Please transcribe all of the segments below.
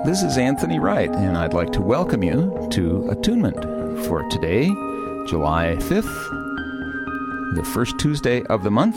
This is Anthony Wright, and I'd like to welcome you to Attunement for today, July 5th, the first Tuesday of the month.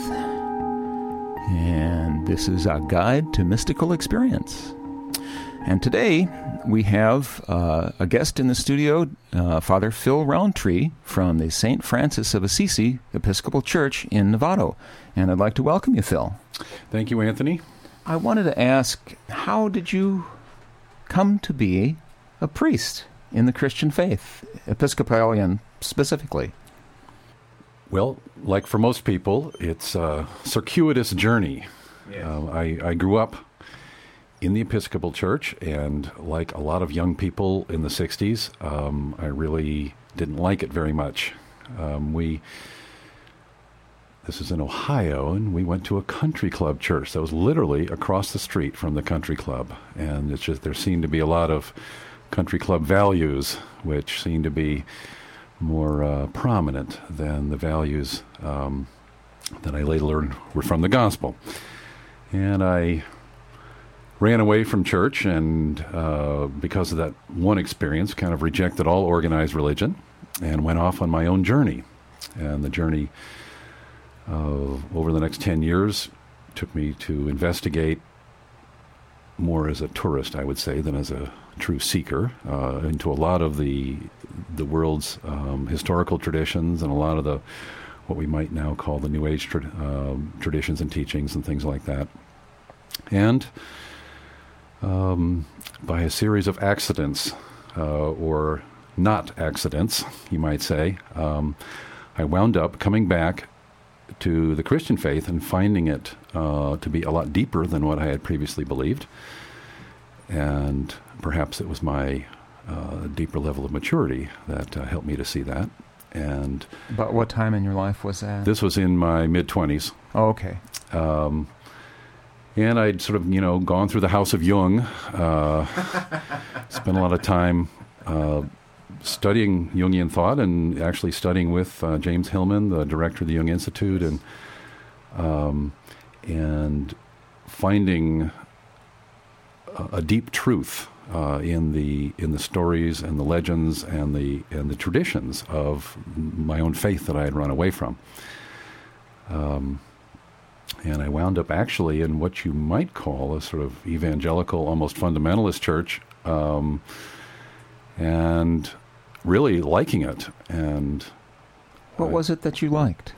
And this is a guide to mystical experience. And today we have a guest in the studio, Father Phil Roundtree from the St. Francis of Assisi Episcopal Church in Novato. And I'd like to welcome you, Phil. Thank you, Anthony. I wanted to ask, how did you come to be a priest in the Christian faith, Episcopalian specifically? Well, like for most people, it's a circuitous journey. Yes. I grew up in the Episcopal Church, and like a lot of young people in the 60s, I really didn't like it very much. This is in Ohio, and we went to a country club church that was literally across the street from the country club. And it's just there seemed to be a lot of country club values, which seemed to be more prominent than the values that I later learned were from the gospel. And I ran away from church, and because of that one experience, kind of rejected all organized religion and went off on my own journey. And the journey over the next 10 years took me to investigate more as a tourist, I would say, than as a true seeker, into a lot of the world's historical traditions and a lot of the what we might now call the New Age traditions and teachings and things like that. And by a series of accidents, or not accidents, you might say, I wound up coming back to the Christian faith and finding it to be a lot deeper than what I had previously believed. And perhaps it was my deeper level of maturity that helped me to see that. And about what time in your life was that? This was in my mid-20s. Oh, okay. And I'd sort of, gone through the house of Jung, spent a lot of time studying Jungian thought and actually studying with James Hillman, the director of the Jung Institute, and finding a deep truth in the stories and the legends and the traditions of my own faith that I had run away from. And I wound up actually in what you might call a sort of evangelical, almost fundamentalist church, and really liking it. And what was it that you liked?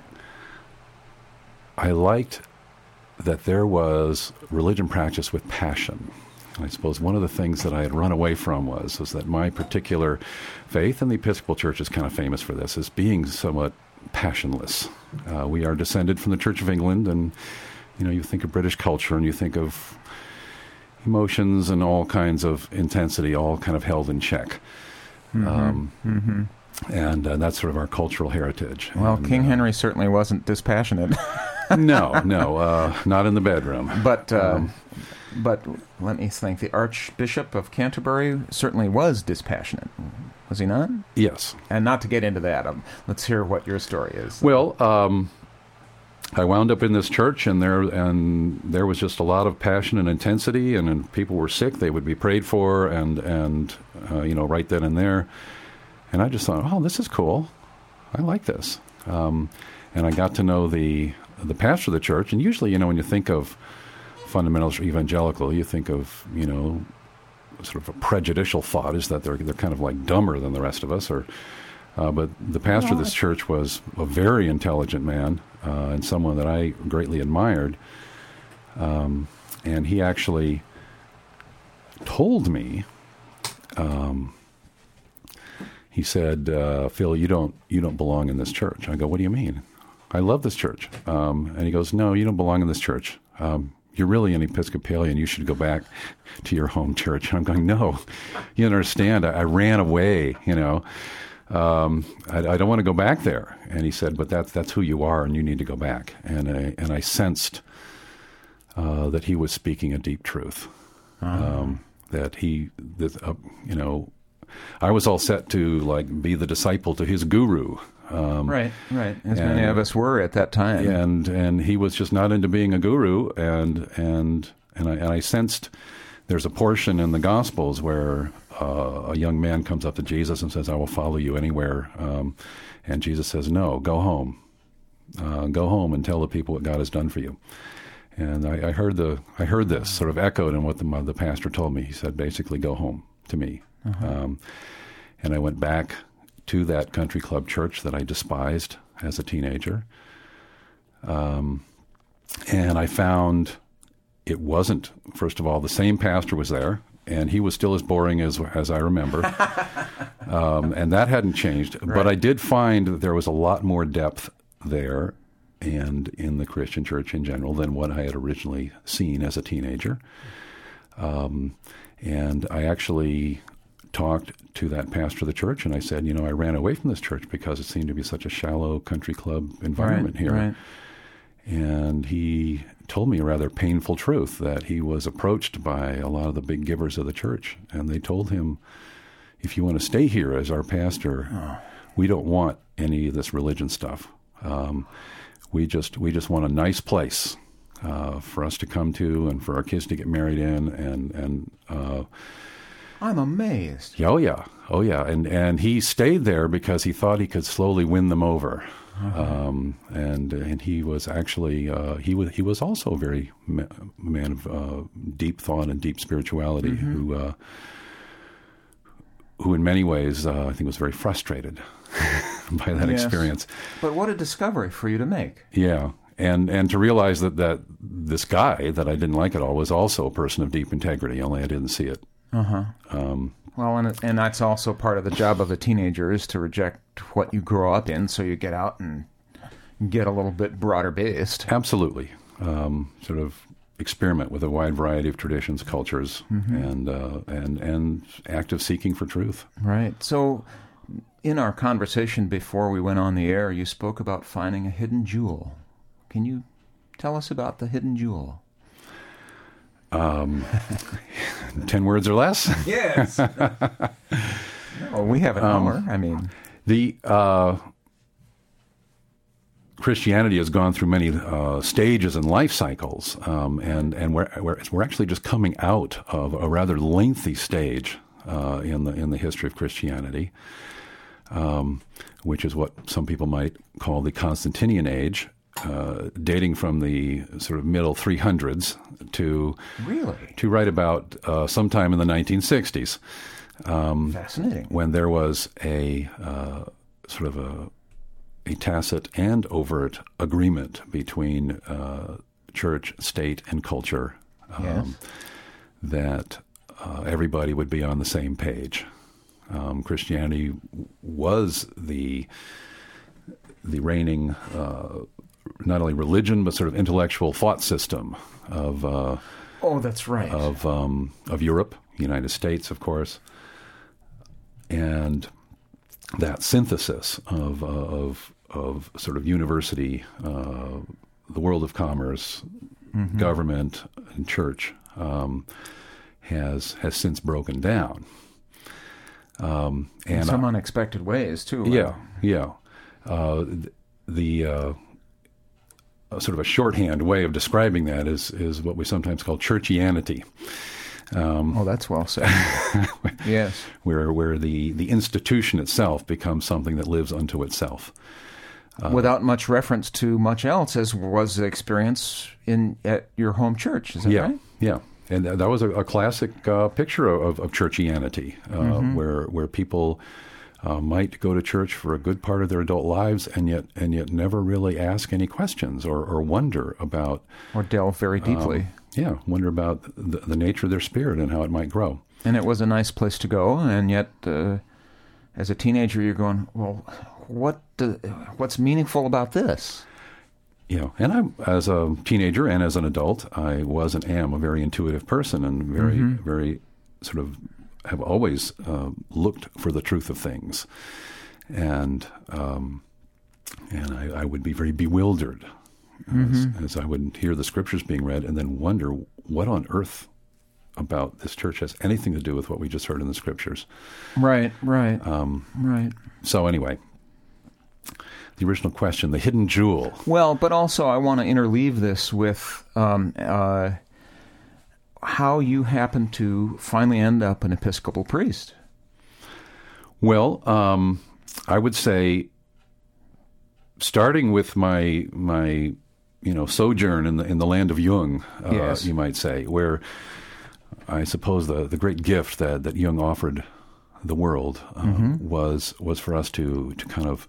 I liked that there was religion practiced with passion. I suppose one of the things that I had run away from was that my particular faith, and the Episcopal Church is kind of famous for this, is being somewhat passionless. We are descended from the Church of England, and you think of British culture and you think of emotions and all kinds of intensity, all kind of held in check. And that's sort of our cultural heritage. Well, and, King Henry certainly wasn't dispassionate. No, not in the bedroom. But let me think. The Archbishop of Canterbury certainly was dispassionate. Was he not? Yes. And not to get into that, let's hear what your story is. Well, I wound up in this church, and there was just a lot of passion and intensity, and when people were sick, they would be prayed for, and right then and there. And I just thought, oh, this is cool. I like this. And I got to know the pastor of the church, and usually, when you think of fundamentalist evangelical, you think of, sort of a prejudicial thought is that they're kind of like dumber than the rest of us, but the pastor of this church was a very intelligent man, and someone that I greatly admired, and he actually told me, he said, Phil, you don't belong in this church. I go, what do you mean? I love this church. And he goes, no, you don't belong in this church. You're really an Episcopalian. You should go back to your home church. And I'm going, no, you understand. I ran away, I don't want to go back there. And he said, but that's who you are, and you need to go back. And I sensed that he was speaking a deep truth. That I was all set to be the disciple to his guru. Right. As many of us were at that time. And he was just not into being a guru, and I sensed there's a portion in the Gospels where a young man comes up to Jesus and says, "I will follow you anywhere." And Jesus says, "No, go home. Go home and tell the people what God has done for you." And I heard this sort of echoed in what the pastor told me. He said, basically, "Go home," to me. And I went back to that country club church that I despised as a teenager. And I found it wasn't, first of all, the same pastor was there, and he was still as boring as I remember. And that hadn't changed. Right. But I did find that there was a lot more depth there and in the Christian church in general than what I had originally seen as a teenager. And I actually talked to that pastor of the church, and I said, I ran away from this church because it seemed to be such a shallow country club environment here. Right. And he told me a rather painful truth, that he was approached by a lot of the big givers of the church, and they told him, "If you want to stay here as our pastor, we don't want any of this religion stuff. We just want a nice place for us to come to and for our kids to get married in." And I'm amazed. Oh yeah. And he stayed there because he thought he could slowly win them over. And he was actually he was also a very man of deep thought and deep spirituality, who in many ways I think was very frustrated by that experience. But what a discovery for you to make! Yeah, and to realize that this guy that I didn't like at all was also a person of deep integrity, only I didn't see it. Well, and that's also part of the job of a teenager, is to reject what you grow up in, so you get out and get a little bit broader based. Absolutely. Sort of experiment with a wide variety of traditions, cultures, and active seeking for truth. Right. So in our conversation before we went on the air, you spoke about finding a hidden jewel. Can you tell us about the hidden jewel? 10 words or less? Yes. No, we have an hour. I mean, the Christianity has gone through many stages and life cycles, and we're actually just coming out of a rather lengthy stage in the history of Christianity, which is what some people might call the Constantinian age. Dating from the sort of middle 300s to right about sometime in the 1960s. Fascinating. When there was a sort of a tacit and overt agreement between church, state, and culture, that everybody would be on the same page. Christianity was the reigning not only religion but sort of intellectual thought system of that's right, of Europe, United States, of course, and that synthesis of sort of university, the world of commerce, government, and church has since broken down, in some unexpected ways too. Yeah. The sort of a shorthand way of describing that is what we sometimes call churchianity. That's well said. Yes. Where the institution itself becomes something that lives unto itself. Without much reference to much else, as was the experience at your home church. Is that right? Yeah. And that was a classic picture of churchianity, where people might go to church for a good part of their adult lives and yet never really ask any questions or wonder about, or delve very deeply. Wonder about the nature of their spirit and how it might grow. And it was a nice place to go, and yet as a teenager you're going, well, what's meaningful about this? And I, as a teenager and as an adult, I was and am a very intuitive person, and very, very sort of have always looked for the truth of things, and I would be very bewildered as I would hear the scriptures being read, and then wonder what on earth about this church has anything to do with what we just heard in the scriptures. Right. So anyway, the original question, the hidden jewel. Well, but also I want to interleave this with how you happened to finally end up an Episcopal priest. Well, I would say, starting with my sojourn in the land of Jung, Yes. you might say, where I suppose the great gift that Jung offered the world was for us to kind of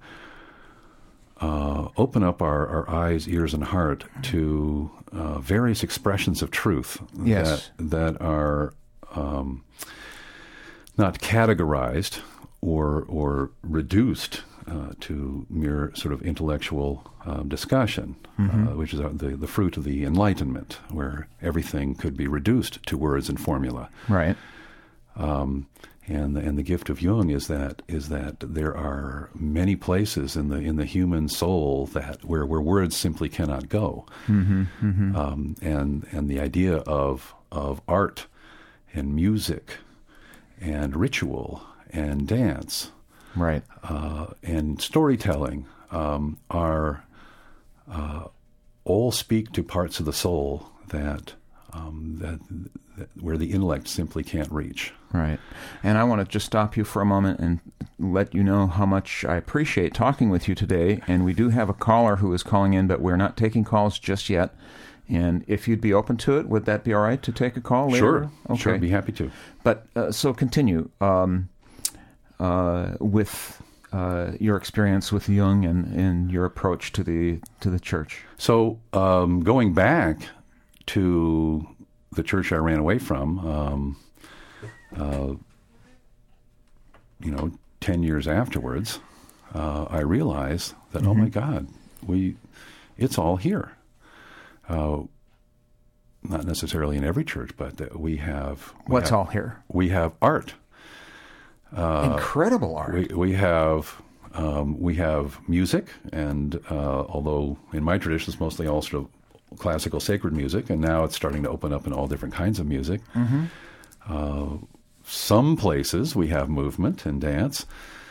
open up our eyes, ears, and heart to various expressions of truth Yes. that are not categorized or reduced to mere sort of intellectual discussion, which is the fruit of the Enlightenment, where everything could be reduced to words and formula. Right. And the gift of Jung is that there are many places in the human soul where words simply cannot go, and the idea of art and music and ritual and dance, Right. and storytelling are all speak to parts of the soul that where the intellect simply can't reach. Right. And I want to just stop you for a moment and let you know how much I appreciate talking with you today. And we do have a caller who is calling in, but we're not taking calls just yet. And if you'd be open to it, would that be all right to take a call later? Sure. Okay. Sure, I'd be happy to. But so continue with your experience with Jung and your approach to the church. So going back to the church I ran away from, 10 years afterwards, I realized that, oh my God, it's all here. Not necessarily in every church, but we have... What's all here? We have art. Incredible art. We have music, and although in my tradition it's mostly all sort of classical sacred music, and now it's starting to open up in all different kinds of music. Some places we have movement and dance,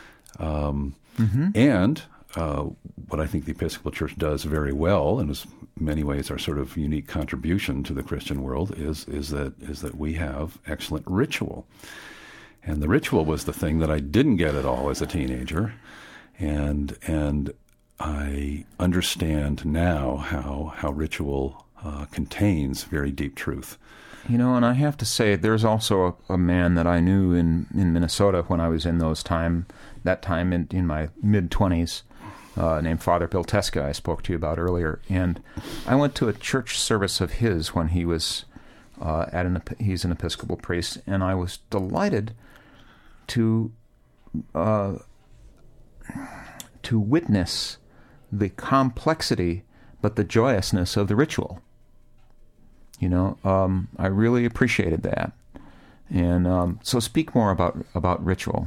and what I think the Episcopal Church does very well, and is in many ways our sort of unique contribution to the Christian world, is that we have excellent ritual. And the ritual was the thing that I didn't get at all as a teenager, and I understand now how ritual contains very deep truth. And I have to say, there's also a man that I knew in Minnesota when I was in that time in my mid-20s, named Father Bill Teska, I spoke to you about earlier. And I went to a church service of his when he was he's an Episcopal priest, and I was delighted to witness the complexity but the joyousness of the ritual. I really appreciated that. And so speak more about ritual.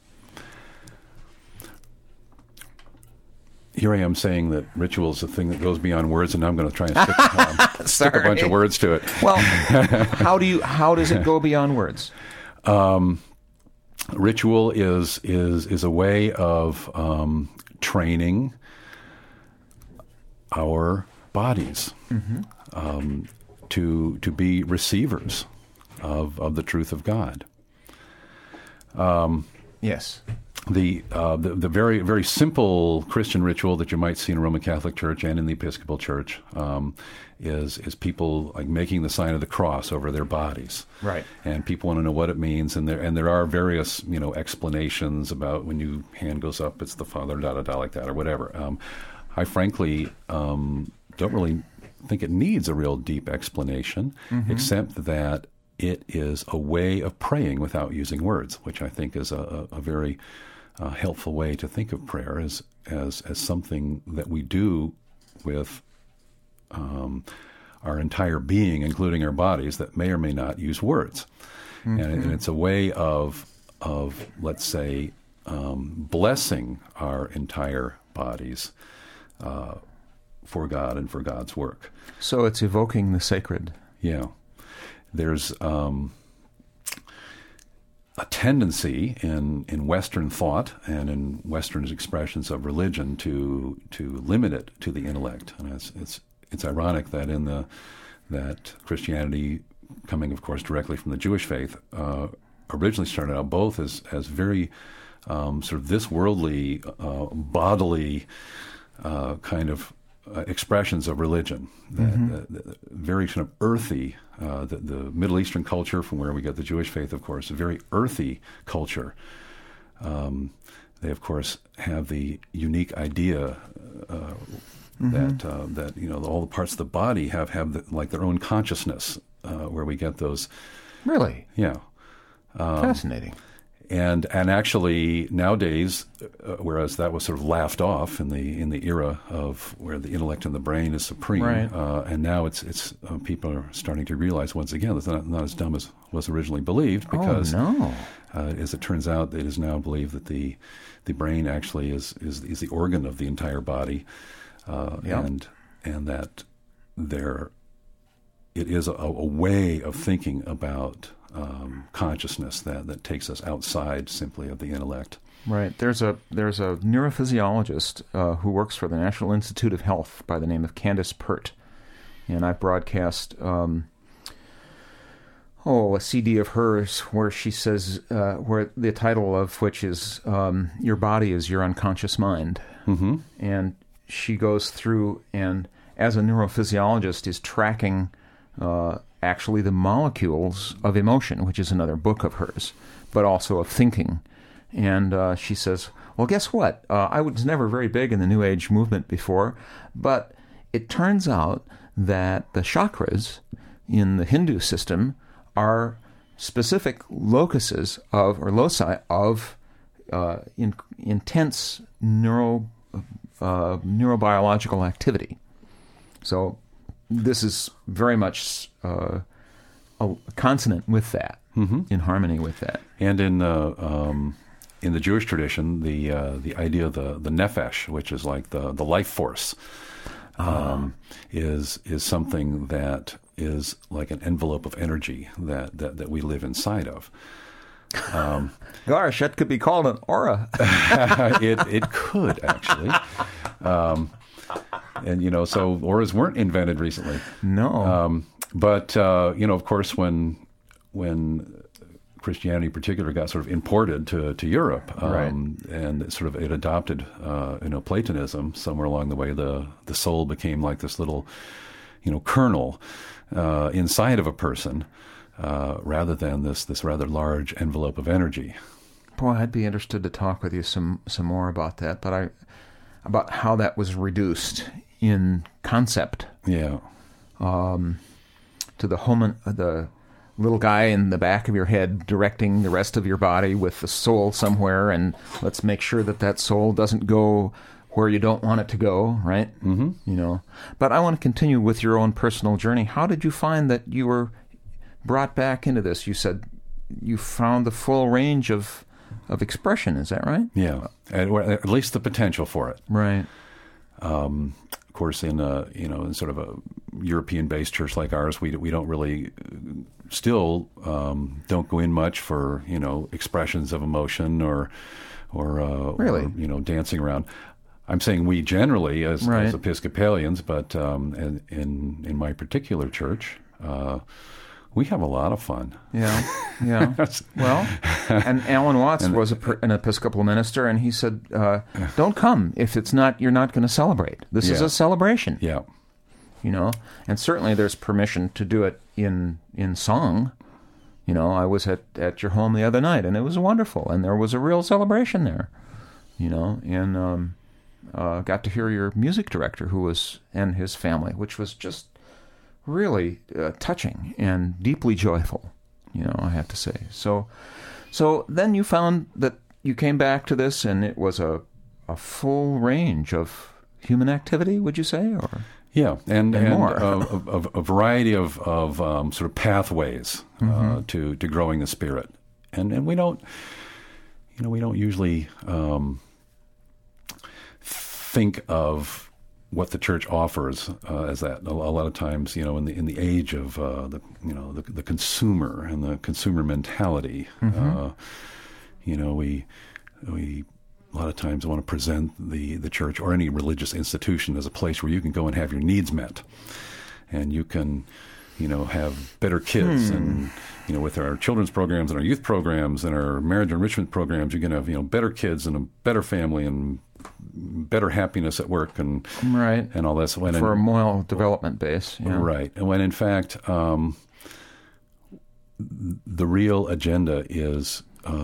Here I am saying that ritual is a thing that goes beyond words, and now I'm going to try and stick a bunch of words to it. Well, how does it go beyond words? Ritual is a way of training our bodies to be receivers of the truth of God. Yes. The very, very simple Christian ritual that you might see in a Roman Catholic Church and in the Episcopal Church is people like making the sign of the cross over their bodies. Right. And people want to know what it means, and there are various explanations about when your hand goes up, it's the Father, like that, or whatever. I frankly don't really think it needs a real deep explanation, except that it is a way of praying without using words, which I think is a very helpful way to think of prayer as something that we do with our entire being, including our bodies, that may or may not use words. And it's a way of let's say, blessing our entire bodies for God and for God's work. So it's evoking the sacred. Yeah. There's a tendency in Western thought and in Western expressions of religion to limit it to the intellect, and it's ironic that that Christianity coming, of course, directly from the Jewish faith, originally started out both as very sort of this worldly, bodily kind of expressions of religion, very kind of earthy. The Middle Eastern culture, from where we get the Jewish faith, of course, a very earthy culture. They, of course, have the unique idea that all the parts of the body have like their own consciousness, where we get those. Really? Yeah. Fascinating. And actually nowadays, whereas that was sort of laughed off in the era of where the intellect and the brain is supreme, right. And now it's people are starting to realize once again it's not as dumb as was originally believed, because as it turns out, it is now believed that the brain actually is the organ of the entire body, and that it is a way of thinking about consciousness that takes us outside simply of the intellect. Right. There's a neurophysiologist who works for the National Institute of Health by the name of Candace Pert, and I've broadcast a CD of hers where she says, where the title of which is "Your Body is Your Unconscious Mind," and she goes through and, as a neurophysiologist, is tracking actually the molecules of emotion, which is another book of hers, but also of thinking. And she says, well, guess what? I was never very big in the New Age movement before, but it turns out that the chakras in the Hindu system are specific loci of intense neurobiological activity. So this is very much consonant with that, in harmony with that. And in the Jewish tradition, the idea of the nefesh, which is like the life force, is something that is like an envelope of energy that we live inside of. Gosh, that could be called an aura. It could, actually. And, so auras weren't invented recently. No. But of course, when Christianity in particular got sort of imported to Europe, right. and sort of it adopted, Platonism, somewhere along the way, the soul became like this little, kernel inside of a person, rather than this rather large envelope of energy. Boy, I'd be interested to talk with you some more about that, but about how that was reduced in concept. Yeah. To the little guy in the back of your head directing the rest of your body with the soul somewhere, and let's make sure that soul doesn't go where you don't want it to go, right? Mm-hmm. But I want to continue with your own personal journey. How did you find that you were brought back into this? You said you found the full range of expression. Is that right? Yeah, at least the potential for it. Right. Of course, in sort of a European-based church like ours, we don't really still don't go in much for expressions of emotion or really? or dancing around. I'm saying we generally as Episcopalians, but in my particular church, we have a lot of fun. Yeah. Well, and Alan Watts was an Episcopal minister, and he said, "Don't come if you're not going to celebrate. This is a celebration." Yeah. And certainly there's permission to do it in song. I was at your home the other night, and it was wonderful, and there was a real celebration there. And got to hear your music director and his family, which was just really touching and deeply joyful, I have to say. So then you found that you came back to this, and it was a full range of human activity, would you say? Or yeah, and more. a variety of sort of pathways to growing the spirit, and we don't usually think of what the church offers as that. A lot of times, in the age of the consumer and the consumer mentality, we a lot of times want to present the church or any religious institution as a place where you can go and have your needs met, and you can have better kids and, with our children's programs and our youth programs and our marriage enrichment programs, you're going to have, better kids and a better family and better happiness at work and right. and all this. For a moral development base. Yeah. Right. And when in fact, the real agenda is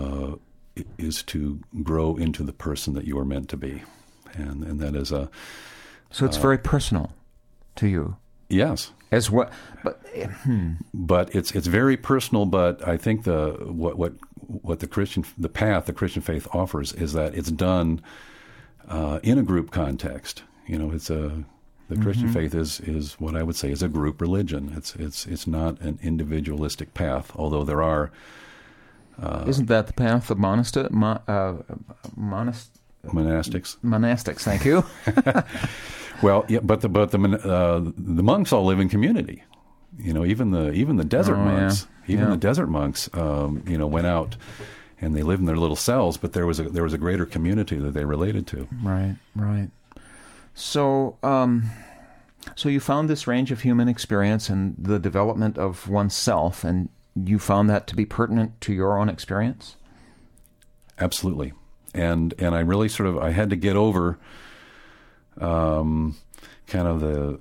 to grow into the person that you are meant to be. And that is a... So it's very personal to you. Yes. As what? But it's very personal. But I think what the Christian faith offers is that it's done in a group context. The Christian faith is what I would say is a group religion. It's not an individualistic path, although there are. Isn't that the path of monastics? Monastics. Thank you. Well, yeah, but the monks all live in community. Even the desert monks, the desert monks, went out and they lived in their little cells. But there was a greater community that they related to. Right. So, so you found this range of human experience and the development of oneself, and you found that to be pertinent to your own experience? Absolutely. And I really I had to get over kind of the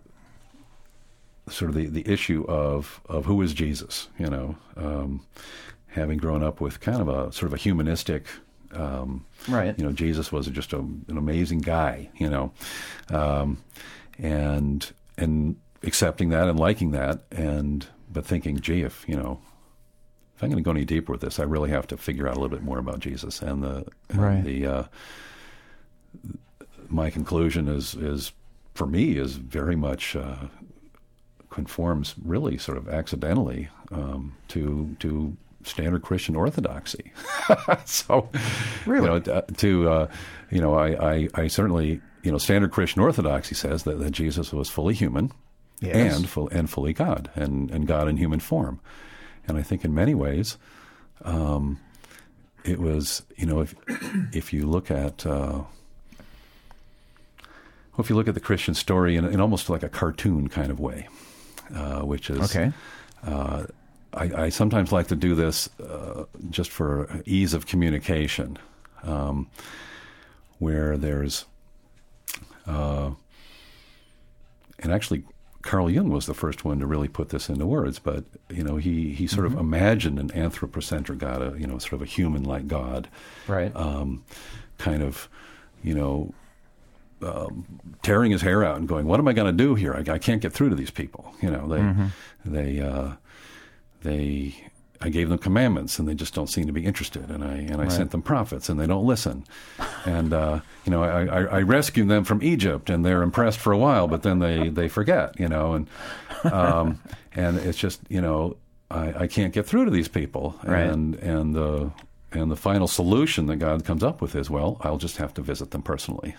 issue of who is Jesus, having grown up with kind of a sort of a humanistic, right. Jesus was just an amazing guy, and accepting that and liking that, but thinking, gee, if I'm going to go any deeper with this, I really have to figure out a little bit more about Jesus. And my conclusion is for me is very much conforms really sort of accidentally to standard Christian orthodoxy. So, really, I certainly, standard Christian orthodoxy says that Jesus was fully human, yes, and fully God, and God in human form. And I think in many ways, it was, if you look at the Christian story in almost like a cartoon kind of way, which is okay. I sometimes like to do this just for ease of communication, where there's, and actually Carl Jung was the first one to really put this into words, but he sort of imagined an anthropocentric God, sort of a human-like God, right? Kind of, tearing his hair out and going, "What am I going to do here? I can't get through to these people." I gave them commandments and they just don't seem to be interested, and I right. sent them prophets and they don't listen, and I rescued them from Egypt and they're impressed for a while, but then they forget, and it's just I can't get through to these people, right. and the final solution that God comes up with is, well, I'll just have to visit them personally,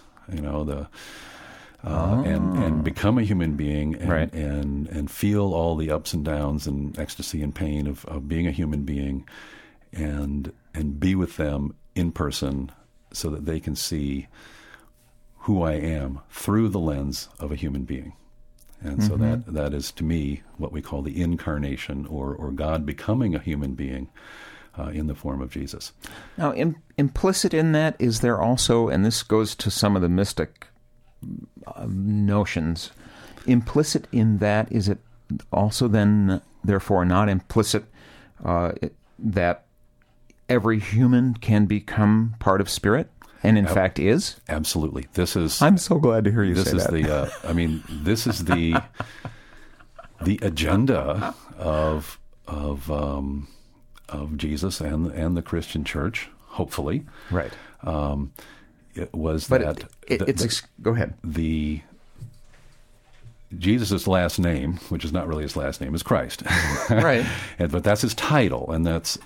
and become a human being and, right. and feel all the ups and downs and ecstasy and pain of being a human being, and be with them in person so that they can see who I am through the lens of a human being. And so that is, to me, what we call the incarnation, or God becoming a human being in the form of Jesus. Now, implicit in that, is there also, and this goes to some of the mystic notions, implicit in that, is it also then, therefore, not implicit that every human can become part of spirit, and in fact is? Absolutely. This is. I'm so glad to hear you say that. This is the agenda of Jesus and the Christian Church. Hopefully, right. It was but that. Go ahead. Jesus' last name, which is not really his last name, is Christ. Right. But that's his title, and that's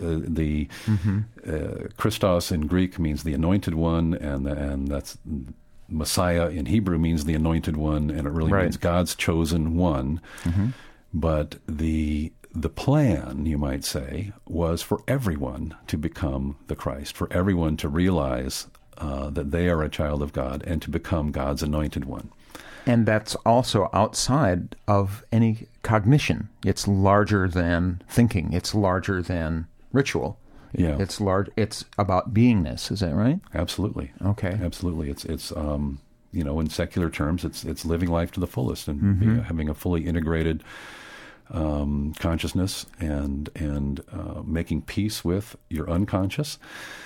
Christos in Greek means the anointed one, and that's Messiah in Hebrew means the anointed one, and it really right. means God's chosen one. But the plan, you might say, was for everyone to become the Christ, for everyone to realize that they are a child of God and to become God's anointed one. And that's also outside of any cognition. It's larger than thinking. It's larger than ritual. Yeah. It's large. It's about beingness. Is that right? Absolutely. Okay. Absolutely. It's in secular terms, it's living life to the fullest and having a fully integrated consciousness and making peace with your unconscious.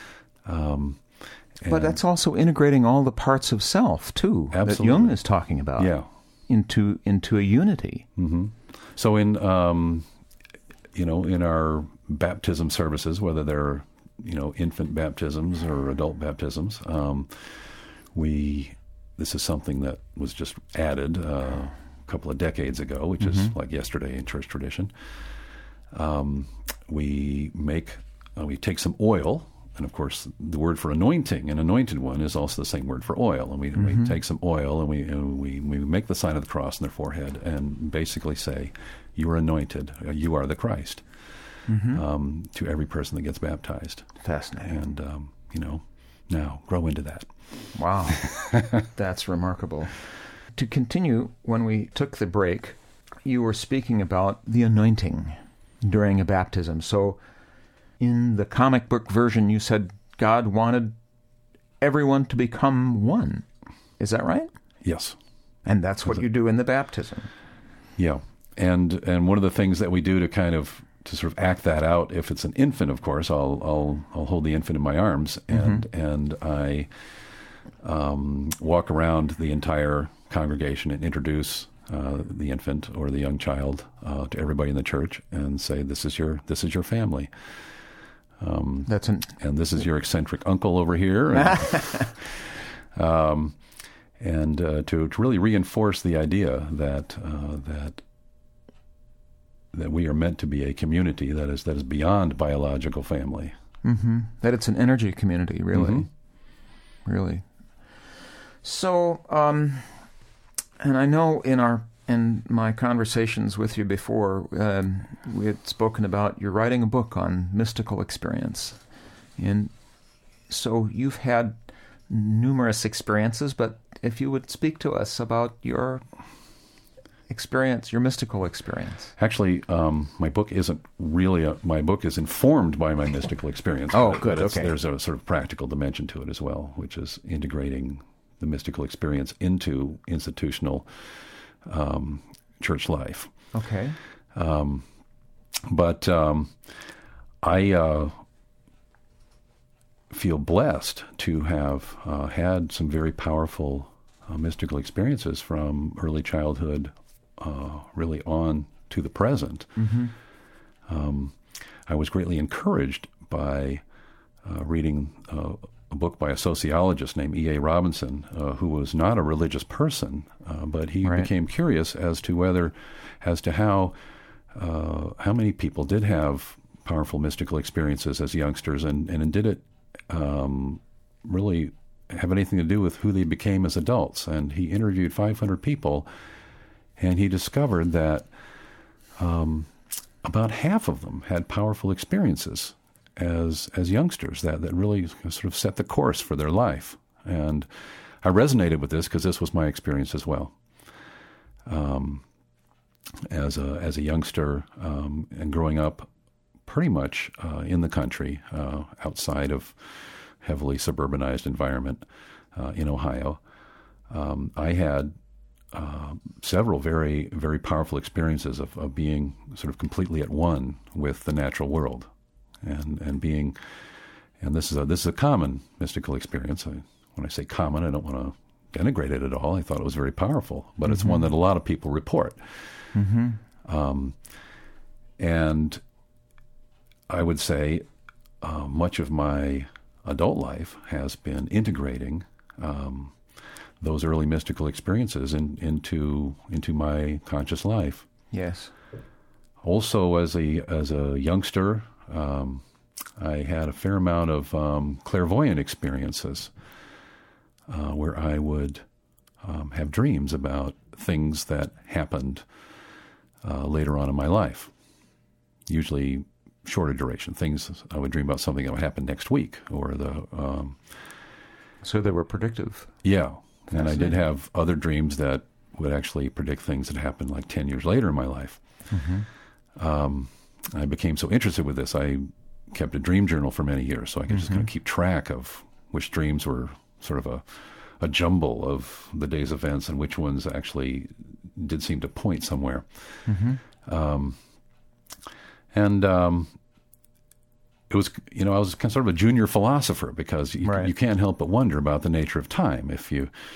But that's also integrating all the parts of self too. Absolutely. That Jung is talking about. Yeah. Into a unity. Mm-hmm. So in our baptism services, whether they're infant baptisms or adult baptisms, this is something that was just added a couple of decades ago, which is like yesterday in church tradition. We take some oil, and of course the word for anointing, an anointed one, is also the same word for oil. And we take some oil and we make the sign of the cross on their forehead and basically say, "You are anointed. You are the Christ." To every person that gets baptized. Fascinating. And now grow into that. Wow, that's remarkable. To continue, when we took the break, you were speaking about the anointing during a baptism. So in the comic book version, you said God wanted everyone to become one. Is that right? Yes. And that's what you do in the baptism. Yeah. And one of the things that we do to sort of act that out, if it's an infant, of course, I'll hold the infant in my arms and I walk around the entire congregation and introduce the infant or the young child to everybody in the church and say, "This is your family." And this is your eccentric uncle over here, and to really reinforce the idea that we are meant to be a community that is beyond biological family. That it's an energy community, really. Really. So, and I know in my conversations with you before, we had spoken about you're writing a book on mystical experience. And so you've had numerous experiences, but if you would speak to us about your experience, your mystical experience. Actually, my book isn't really my book is informed by my mystical experience. Oh, good. Okay. There's a sort of practical dimension to it as well, which is integrating the mystical experience into institutional church life. Okay. But I feel blessed to have had some very powerful mystical experiences from early childhood really on to the present. I was greatly encouraged by reading a book by a sociologist named E.A. Robinson, who was not a religious person, but he became curious as to how many people did have powerful mystical experiences as youngsters, and did it really have anything to do with who they became as adults. And he interviewed 500 people, and he discovered that about half of them had powerful experiences as youngsters that really sort of set the course for their life. And I resonated with this because this was my experience as well. As a youngster and growing up pretty much in the country, outside of heavily suburbanized environment in Ohio, I had several very, very powerful experiences of being sort of completely at one with the natural world, and this is a common mystical experience. When I say common, I don't want to denigrate it at all. I thought it was very powerful, but it's one that a lot of people report. And I would say much of my adult life has been integrating those early mystical experiences into my conscious life. Yes. Also, as a youngster, I had a fair amount of clairvoyant experiences where I would have dreams about things that happened later on in my life. Usually shorter duration things. I would dream about something that would happen next week, or so they were predictive. Yeah. And I did have other dreams that would actually predict things that happened like 10 years later in my life. I became so interested with this. I kept a dream journal for many years, so I could just kind of keep track of which dreams were sort of a jumble of the day's events and which ones actually did seem to point somewhere. It was, I was kind of sort of a junior philosopher because you can't help but wonder about the nature of time. If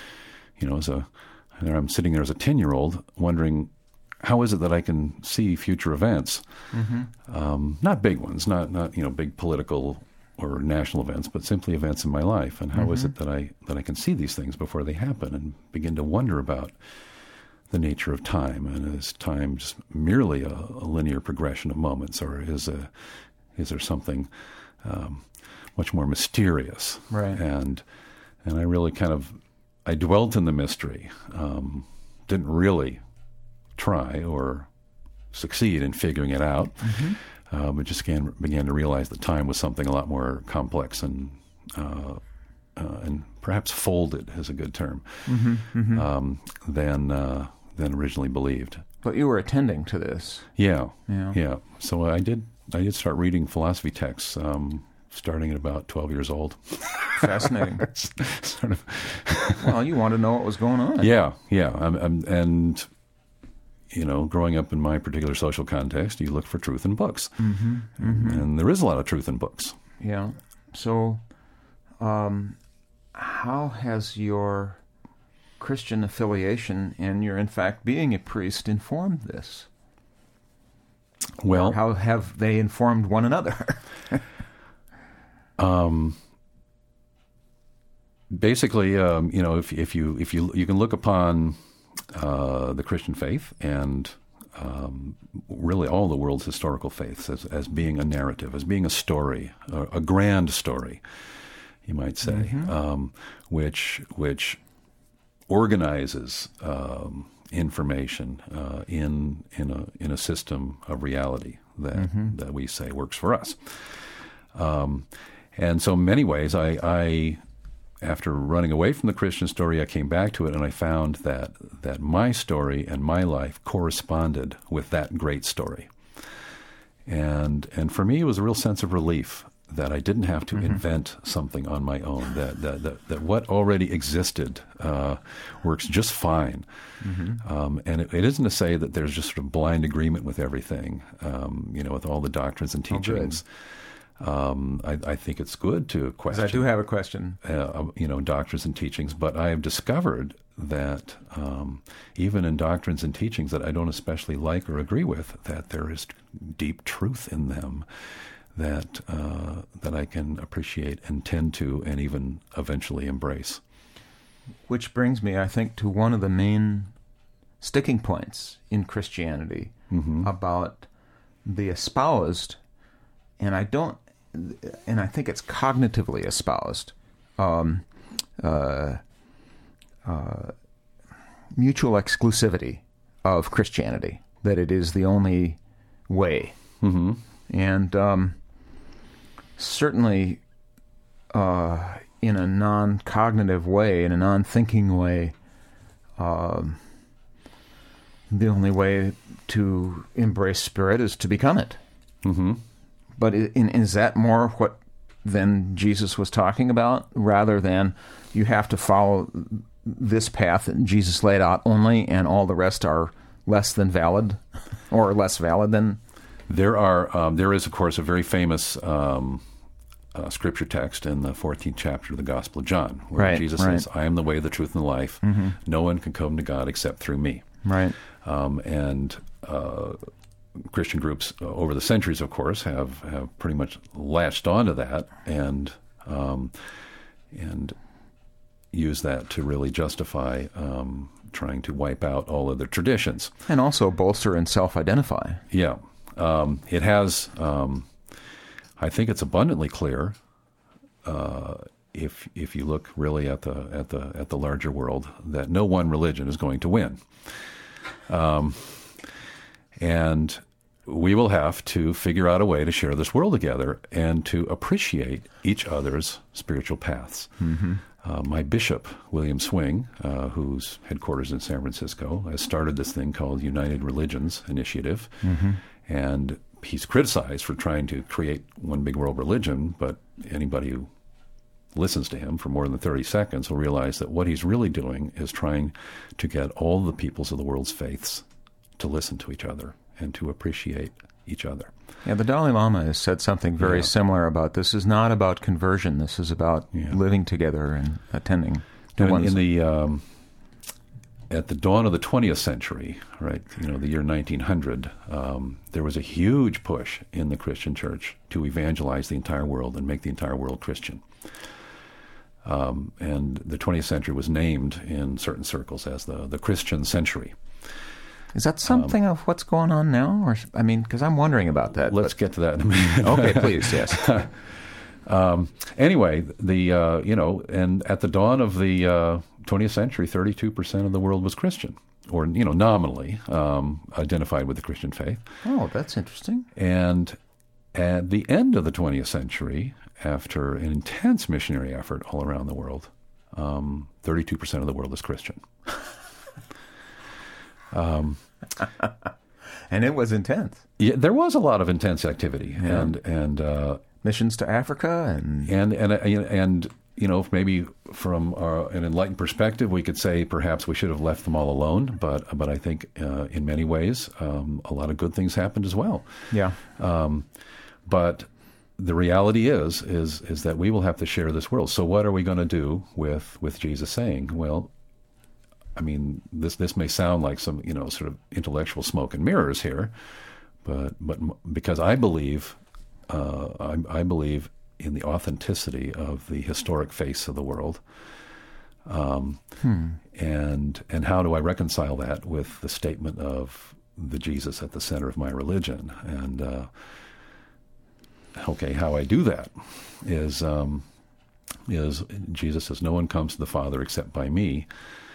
I'm sitting there as a 10-year-old wondering, how is it that I can see future events? Not big ones, not big political or national events, but simply events in my life. And how is it that I can see these things before they happen and begin to wonder about the nature of time? And is time just merely a linear progression of moments, or is there something much more mysterious? Right. And I really I dwelt in the mystery. Didn't really try or succeed in figuring it out. But just began to realize that time was something a lot more complex and perhaps folded is a good term than originally believed. But you were attending to this. Yeah. So I did start reading philosophy texts starting at about 12 years old. Fascinating. Sort of. Well, you wanted to know what was going on. Yeah. And growing up in my particular social context, you look for truth in books. And there is a lot of truth in books. Yeah. So how has your Christian affiliation and your, in fact, being a priest informed this? Well, or how have they informed one another? Basically, if you can look upon the Christian faith and really all the world's historical faiths as being a narrative, as being a story, a grand story, you might say, which organizes information in a system of reality that we say works for us. And so in many ways, I after running away from the Christian story, I came back to it, and I found that my story and my life corresponded with that great story. And for me, it was a real sense of relief that I didn't have to invent something on my own, that what already existed works just fine. And it isn't to say that there's just sort of blind agreement with everything, with all the doctrines and teachings. I think it's good to question. I do have a question. Doctrines and teachings, but I have discovered that even in doctrines and teachings that I don't especially like or agree with, that there is deep truth in them that I can appreciate and tend to, and even eventually embrace. Which brings me, I think, to one of the main sticking points in Christianity about the espoused, and I think it's cognitively espoused, mutual exclusivity of Christianity, that it is the only way. And certainly in a non-cognitive way, in a non-thinking way, the only way to embrace spirit is to become it. But is that more what then Jesus was talking about, rather than you have to follow this path that Jesus laid out only, and all the rest are less than valid, or less valid than? There is, of course, a very famous scripture text in the 14th chapter of the Gospel of John, where Jesus says, "I am the way, the truth, and the life. No one can come to God except through me." Right. And Christian groups over the centuries, of course, have pretty much latched onto that and use that to really justify trying to wipe out all other traditions. And also bolster and self-identify. Yeah. It has, I think it's abundantly clear, if you look really at the larger world, that no one religion is going to win. And we will have to figure out a way to share this world together and to appreciate each other's spiritual paths. my bishop, William Swing, whose headquarters in San Francisco, has started this thing called United Religions Initiative. And he's criticized for trying to create one big world religion, but anybody who listens to him for more than 30 seconds will realize that what he's really doing is trying to get all the peoples of the world's faiths to listen to each other and to appreciate each other. Yeah, the Dalai Lama has said something very similar about this is not about conversion. This is about living together and attending to one's... At the dawn of the 20th century, right, the year 1900, there was a huge push in the Christian church to evangelize the entire world and make the entire world Christian. And the 20th century was named in certain circles as the Christian century. Is that something of what's going on now? Or because I'm wondering about that. Let's get to that in a minute. Okay, please, yes. Anyway, and at the dawn of the 20th century, 32% of the world was Christian, or, nominally identified with the Christian faith. Oh, that's interesting. And at the end of the 20th century, after an intense missionary effort all around the world, 32% of the world is Christian. And it was intense. Yeah, there was a lot of intense activity, and missions to Africa, and maybe from an enlightened perspective, we could say perhaps we should have left them all alone. But I think in many ways, a lot of good things happened as well. Yeah. But the reality is that we will have to share this world. So what are we going to do with Jesus saying, well, this may sound like some, sort of intellectual smoke and mirrors here, but because I believe in the authenticity of the historic face of the world, and how do I reconcile that with the statement of the Jesus at the center of my religion? And how I do that is Jesus says, "No one comes to the Father except by me."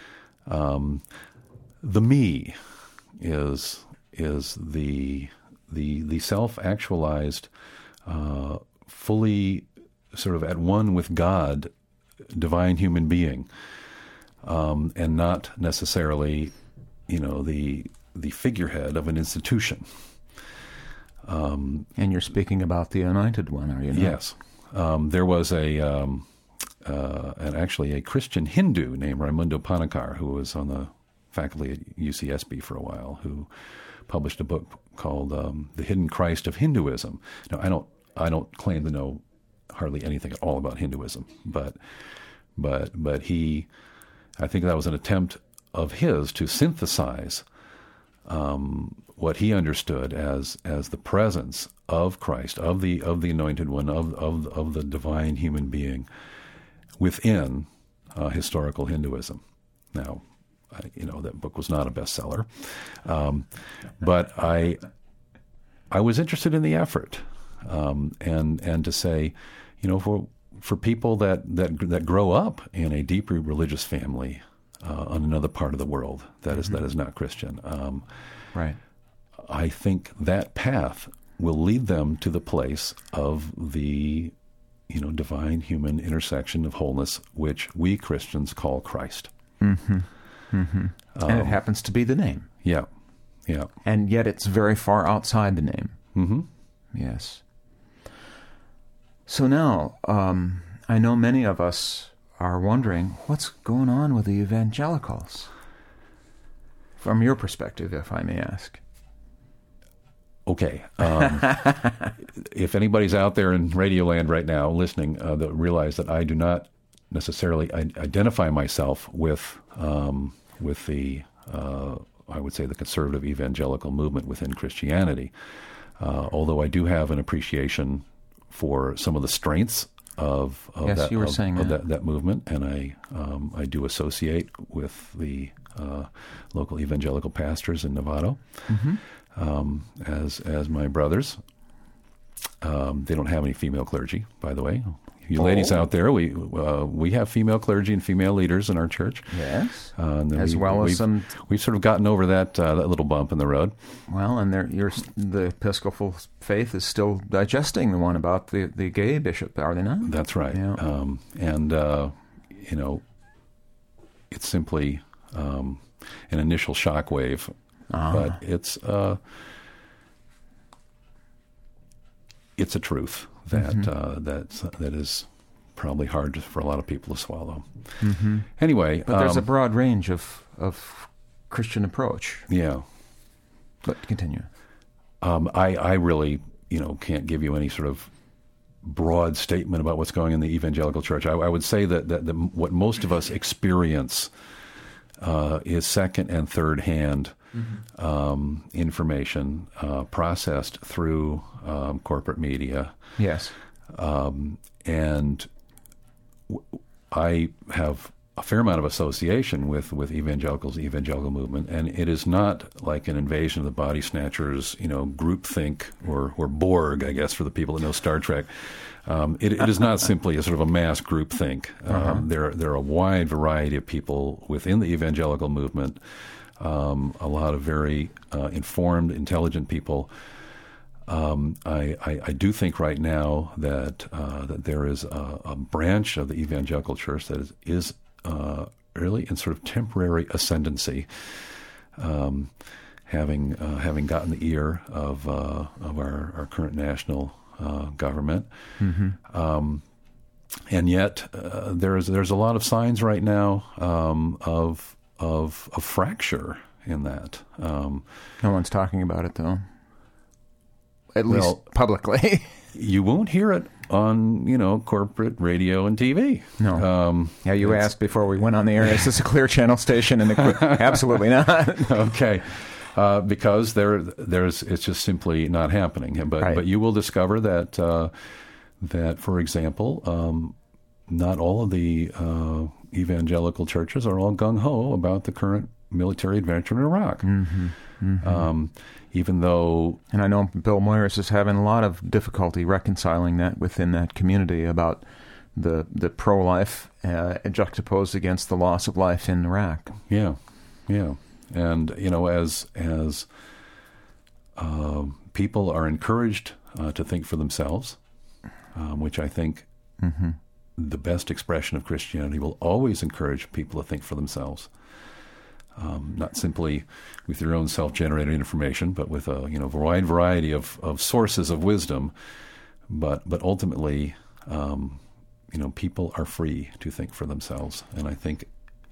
The me is the self-actualized, fully sort of at one with God, divine human being, and not necessarily, the figurehead of an institution. And you're speaking about the Anointed One, are you not? Yes. There was actually a Christian Hindu named Raimundo Panikkar, who was on the faculty at UCSB for a while, who published a book called "The Hidden Christ of Hinduism." Now, I don't claim to know hardly anything at all about Hinduism, but he, I think that was an attempt of his to synthesize what he understood as the presence of Christ, of the Anointed One, of the divine human being within historical Hinduism. Now, that book was not a bestseller, but I was interested in the effort, and to say, for people that grow up in a deeply religious family on another part of the world that is not Christian, right. I think that path will lead them to the place of the divine human intersection of wholeness, which we Christians call Christ. Mm-hmm. Mm-hmm. And it happens to be the name. Yeah. And yet it's very far outside the name. Mm-hmm. Yes. So now, I know many of us are wondering, what's going on with the evangelicals? From your perspective, if I may ask. Okay. If anybody's out there in Radio Land right now listening, they'll realize that I do not necessarily identify myself with the, I would say, the conservative evangelical movement within Christianity. Although I do have an appreciation for some of the strengths of that movement, and I do associate with the local evangelical pastors in Novato. Mm-hmm. As my brothers. They don't have any female clergy, by the way. You ladies out there, we have female clergy and female leaders in our church. Yes, we've sort of gotten over that little bump in the road. Well, and the Episcopal faith is still digesting the one about the gay bishop, are they not? That's right. Yeah. it's simply an initial shock wave, but it's a truth that is probably hard for a lot of people to swallow. Mm-hmm. Anyway, but there's a broad range of Christian approach. Yeah, but continue. I really can't give you any sort of broad statement about what's going on in the evangelical church. I would say that what most of us experience is second and third hand information processed through corporate media. Yes. And I have a fair amount of association with evangelicals, the evangelical movement, and it is not like an invasion of the body snatchers, groupthink or Borg, I guess, for the people that know Star Trek. It is not simply a sort of a mass groupthink. There are a wide variety of people within the evangelical movement, a lot of very informed, intelligent people. I do think right now that there is a branch of the evangelical church that is really in sort of temporary ascendancy, having gotten the ear of our current national government, and yet there's a lot of signs right now of fracture in that. No one's talking about it though. At least publicly. You won't hear it on, corporate radio and TV. No. You asked before we went on the air, is this a Clear Channel station? And absolutely not. Okay. Because it's just simply not happening. But you will discover that, for example, not all of the evangelical churches are all gung-ho about the current military adventure in Iraq. Mm-hmm. Mm-hmm. Even though... And I know Bill Moyers is having a lot of difficulty reconciling that within that community about the pro-life juxtaposed against the loss of life in Iraq. Yeah, yeah. And, as people are encouraged to think for themselves, which I think the best expression of Christianity will always encourage people to think for themselves. Not simply with your own self-generated information, but with a wide variety of sources of wisdom. But ultimately, people are free to think for themselves, and I think,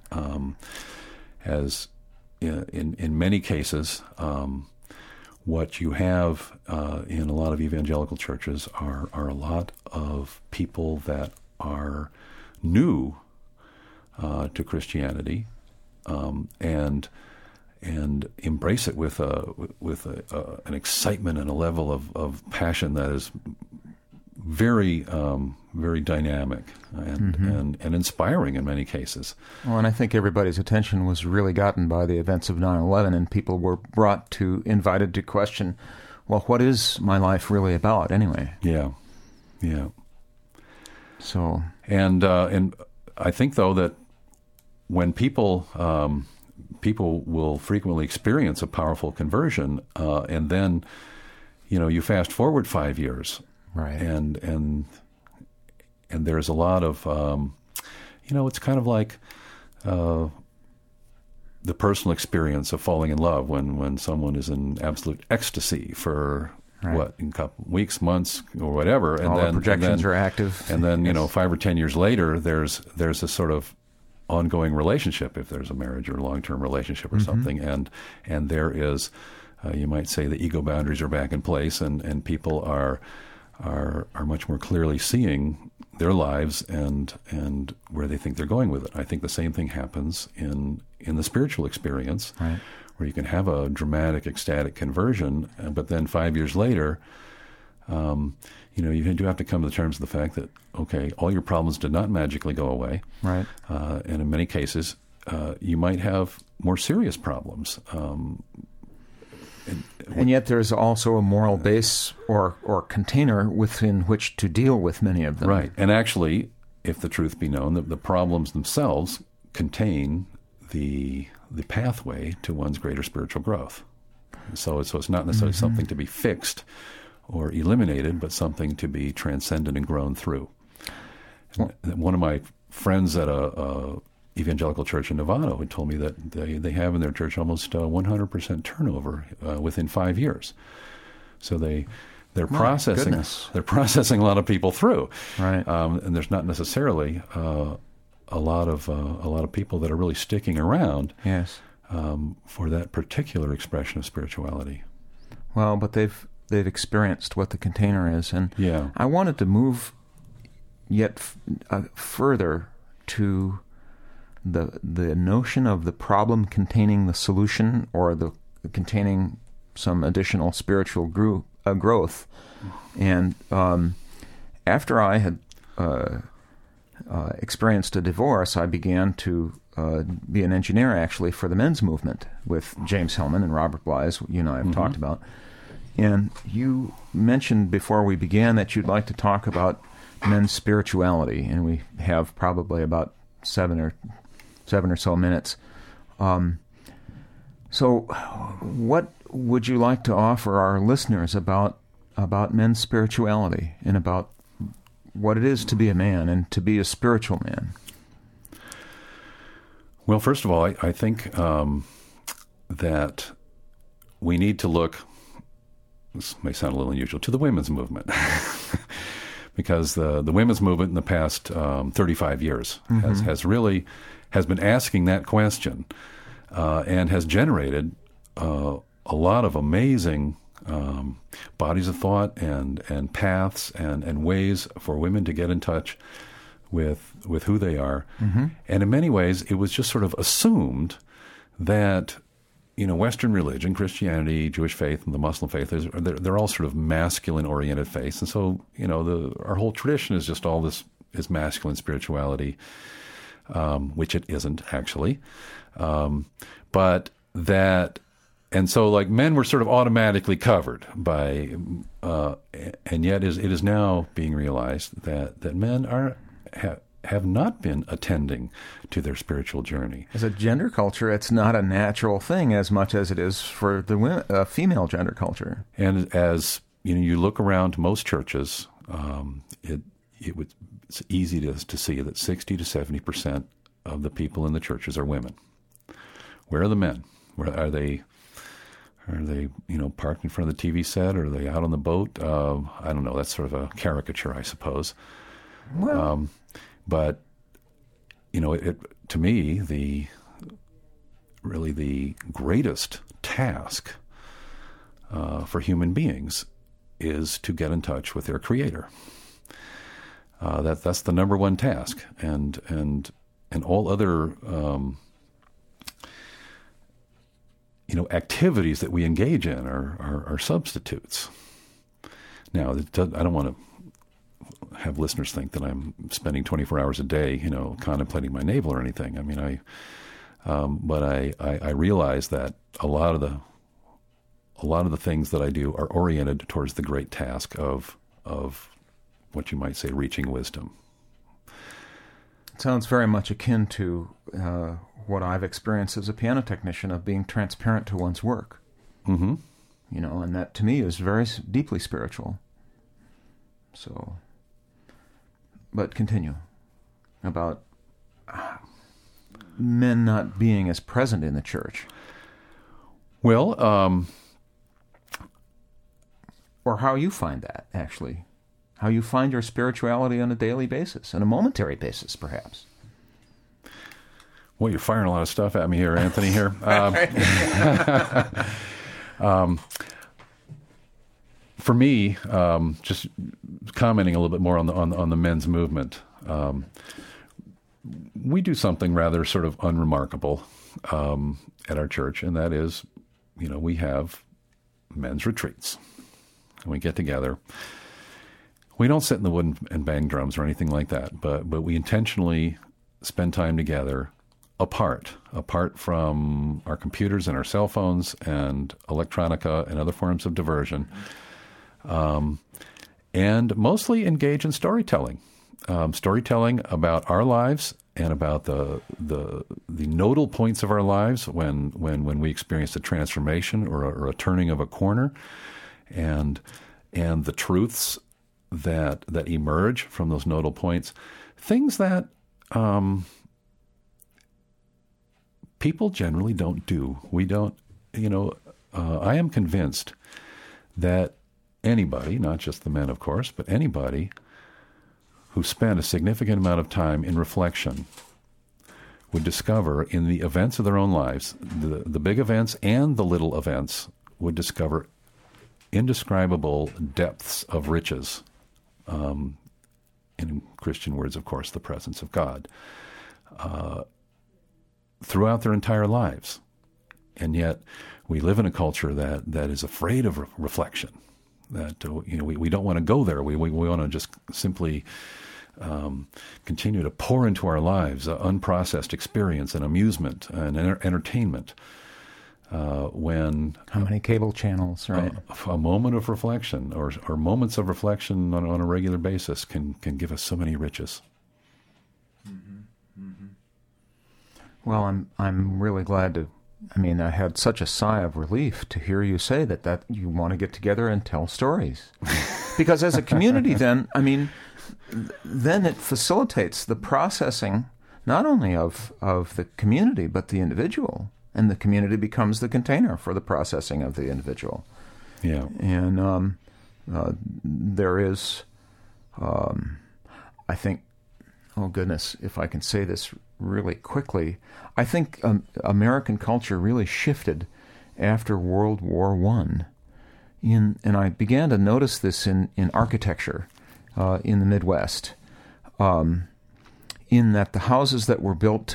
as in many cases, what you have in a lot of evangelical churches are a lot of people that are new to Christianity. And embrace it with an excitement and a level of passion that is very very dynamic and inspiring in many cases. Well, and I think everybody's attention was really gotten by the events of 9/11, and people were invited to question, well, what is my life really about anyway? Yeah, yeah. So and I think though that when people will frequently experience a powerful conversion, and then, you fast forward 5 years, right? And there's a lot of, it's kind of like the personal experience of falling in love when someone is in absolute ecstasy for. Right. In a couple weeks, months, or whatever, and all then the projections are active, and then 5 or 10 years later, there's a sort of ongoing relationship, if there's a marriage or a long-term relationship or something, and there is, you might say, the ego boundaries are back in place, and people are much more clearly seeing their lives and where they think they're going with it. I think the same thing happens in the spiritual experience, right, where you can have a dramatic, ecstatic conversion, but then 5 years later, you do have to come to terms with the fact that, okay, all your problems did not magically go away. Right. And in many cases, you might have more serious problems. And yet there's also a moral base or container within which to deal with many of them. Right. And actually, if the truth be known, the problems themselves contain the pathway to one's greater spiritual growth. So it's not necessarily something to be fixed or eliminated, but something to be transcended and grown through. One of my friends at a evangelical church in Nevada who told me that they have in their church almost 100% turnover within 5 years. So they're processing goodness. They're processing a lot of people through, Right. And there's not necessarily a lot of people that are really sticking around. Yes. For that particular expression of spirituality. Well, but they've experienced what the container is, and Yeah. I wanted to move yet further to the notion of the problem containing the solution, or the containing some additional spiritual growth. And after I had experienced a divorce, I began to be an engineer, actually, for the men's movement with James Hillman and Robert Blythe, you and I have talked about. And you mentioned before we began that you'd like to talk about men's spirituality, and we have probably about seven or so minutes. So what would you like to offer our listeners about men's spirituality, and about what it is to be a man and to be a spiritual man? Well, first of all, I think that we need to look, this may sound a little unusual, to the women's movement. Because the women's movement in the past 35 years has been asking that question, and has generated a lot of amazing bodies of thought and paths and ways for women to get in touch with who they are. And in many ways, it was just sort of assumed that, Western religion, Christianity, Jewish faith, and the Muslim faith, they're all sort of masculine-oriented faiths. And so, our whole tradition is just all this is masculine spirituality, which it isn't, actually. But that... And so, like, men were sort of automatically covered by, and yet it is now being realized that men have not been attending to their spiritual journey. As a gender culture, it's not a natural thing as much as it is for the female gender culture. And as you look around most churches, it's easy to see that 60 to 70% of the people in the churches are women. Where are the men? Where are they? Are they, parked in front of the TV set? Or are they out on the boat? I don't know. That's sort of a caricature, I suppose. Well, but to me, the greatest task for human beings is to get in touch with their Creator. That's the number one task, and all other activities that we engage in are substitutes. Now, I don't want to have listeners think that I'm spending 24 hours a day, contemplating my navel or anything. I mean, but I realize that a lot of the things that I do are oriented towards the great task of what you might say reaching wisdom. It sounds very much akin to what I've experienced as a piano technician, of being transparent to one's work. Mm-hmm. And that to me is very deeply spiritual. So, but continue about men not being as present in the church. Well, or how you find that, actually. How you find your spirituality on a daily basis, on a momentary basis, perhaps. Well, you're firing a lot of stuff at me here, Anthony. Here, for me, just commenting a little bit more on the men's movement. We do something rather sort of unremarkable at our church, and that is, we have men's retreats, and we get together. We don't sit in the wood and bang drums or anything like that, but we intentionally spend time together apart from our computers and our cell phones and electronica and other forms of diversion, and mostly engage in storytelling about our lives and about the nodal points of our lives when we experience a transformation or a turning of a corner, and the truths that emerge from those nodal points, things that People generally don't do. We don't, I am convinced that anybody, not just the men, of course, but anybody who spent a significant amount of time in reflection would discover in the events of their own lives, the big events and the little events, would discover indescribable depths of riches. In Christian words, of course, the presence of God. Throughout their entire lives. And yet we live in a culture that is afraid of reflection, that we don't want to go there. We want to just simply continue to pour into our lives unprocessed experience and amusement and entertainment. When how many cable channels, right? A moment of reflection or moments of reflection on a regular basis can give us so many riches. Well, I'm really glad to. I had such a sigh of relief to hear you say that you want to get together and tell stories, because as a community, then it facilitates the processing not only of the community but the individual, and the community becomes the container for the processing of the individual. Yeah, and there is, I think. Oh goodness, if I can say this really quickly, I think American culture really shifted after World War I. And I began to notice this in architecture in the Midwest, in that the houses that were built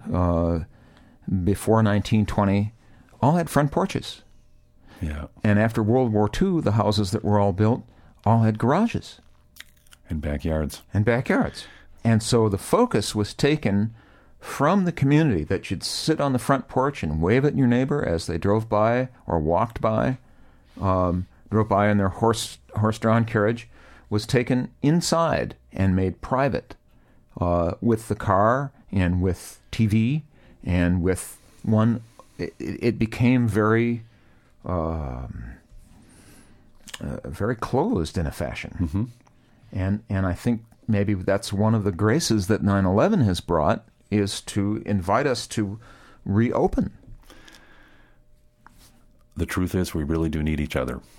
before 1920 all had front porches. Yeah. And after World War II, the houses that were all built all had garages. And backyards. And so the focus was taken from the community that you'd sit on the front porch and wave at your neighbor as they drove by or walked by, drove by in their horse-drawn carriage, was taken inside and made private with the car and with TV and with one. It became very, very closed in a fashion. And I think maybe that's one of the graces that 9/11 has brought, is to invite us to reopen. The truth is, we really do need each other.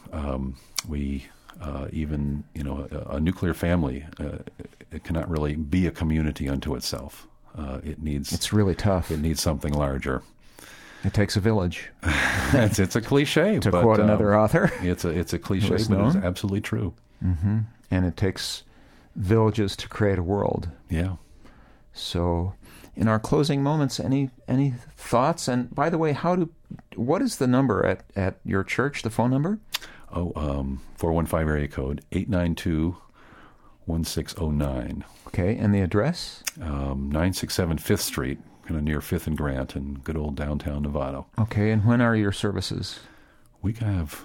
Even a nuclear family, it cannot really be a community unto itself. It's really tough. It needs something larger. It takes a village. It's a cliche. To quote another author. It's a cliche, but it's absolutely true. Mm-hmm. And it takes villages to create a world. Yeah. So, in our closing moments, any thoughts? And by the way, what is the number at your church? The phone number? 415 area code 892-1609. Okay, and the address? 967 5th Street, kind of near 5th and Grant in good old downtown Novato. Okay, and when are your services? We have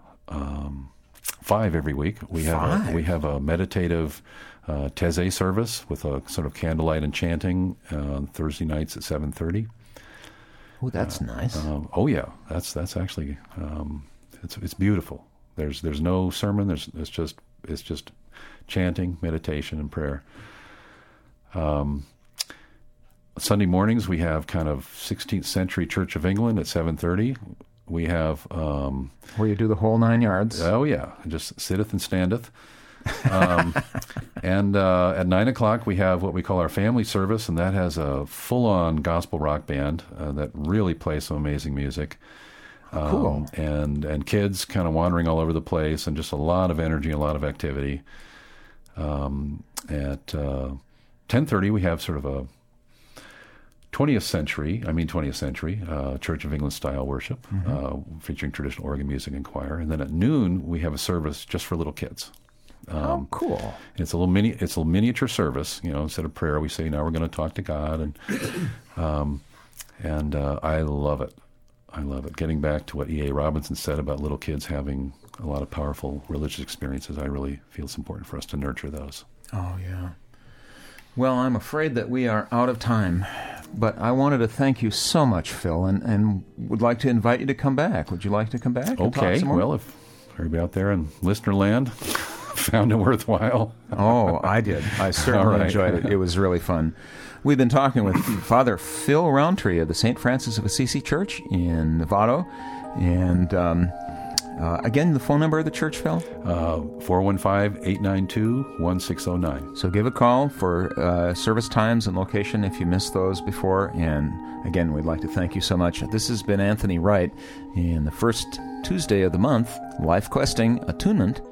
5 every week. We have a meditative Taizé service with a sort of candlelight and chanting Thursday nights at 7:30. Oh, that's nice. Oh yeah, that's actually it's beautiful. There's no sermon. It's just chanting, meditation, and prayer. Sunday mornings we have kind of 16th century Church of England at 7:30. We have where you do the whole 9 yards. Oh yeah, just sitteth and standeth. And at 9 o'clock we have what we call our family service, and that has a full-on gospel rock band that really plays some amazing music. Cool. And kids kind of wandering all over the place, and just a lot of energy, a lot of activity. At 10:30 we have sort of a 20th century Church of England style worship, featuring traditional organ music and choir. And then at noon we have a service just for little kids. Cool! It's a miniature service. Instead of prayer, we say, now we're going to talk to God, and I love it. I love it. Getting back to what E.A. Robinson said about little kids having a lot of powerful religious experiences, I really feel it's important for us to nurture those. Oh yeah. Well, I'm afraid that we are out of time, but I wanted to thank you so much, Phil, and would like to invite you to come back. Would you like to come back? Okay. Well, if everybody out there in listener land found it worthwhile? Oh, I did. I certainly enjoyed it. It was really fun. We've been talking with Father Phil Rountree of the St. Francis of Assisi Church in Novato. And again, the phone number of the church, Phil? 415-892-1609. So give a call for service times and location if you missed those before. And again, we'd like to thank you so much. This has been Anthony Wright in the first Tuesday of the month, Life Questing Attunement